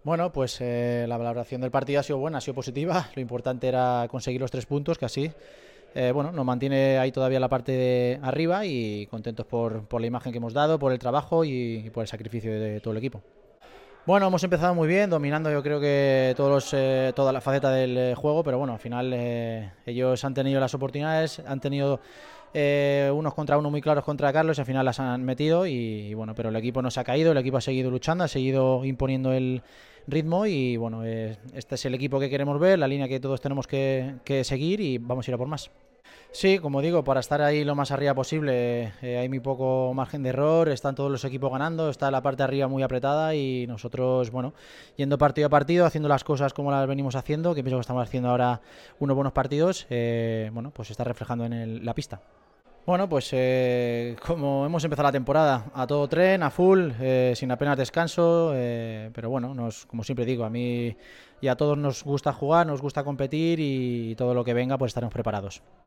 Bueno, pues la valoración del partido ha sido buena, ha sido positiva. Lo importante era conseguir los 3 puntos, que así bueno, nos mantiene ahí todavía la parte de arriba y contentos por la imagen que hemos dado, por el trabajo y por el sacrificio de todo el equipo. Bueno, hemos empezado muy bien, dominando yo creo que toda la faceta del juego, pero bueno, al final ellos han tenido las oportunidades, han tenido unos contra uno muy claros contra Carlos y al final las han metido y bueno, pero el equipo no se ha caído, el equipo ha seguido luchando, ha seguido imponiendo el ritmo y bueno, este es el equipo que queremos ver, la línea que todos tenemos que seguir y vamos a ir a por más. Sí, como digo, para estar ahí lo más arriba posible hay muy poco margen de error, están todos los equipos ganando, está la parte de arriba muy apretada y nosotros, bueno, yendo partido a partido, haciendo las cosas como las venimos haciendo, que pienso que estamos haciendo ahora unos buenos partidos, bueno, pues se está reflejando en la pista. Bueno, pues como hemos empezado la temporada, a todo tren, a full, sin apenas descanso, pero bueno, como siempre digo, a mí y a todos nos gusta jugar, nos gusta competir y todo lo que venga, pues estaremos preparados.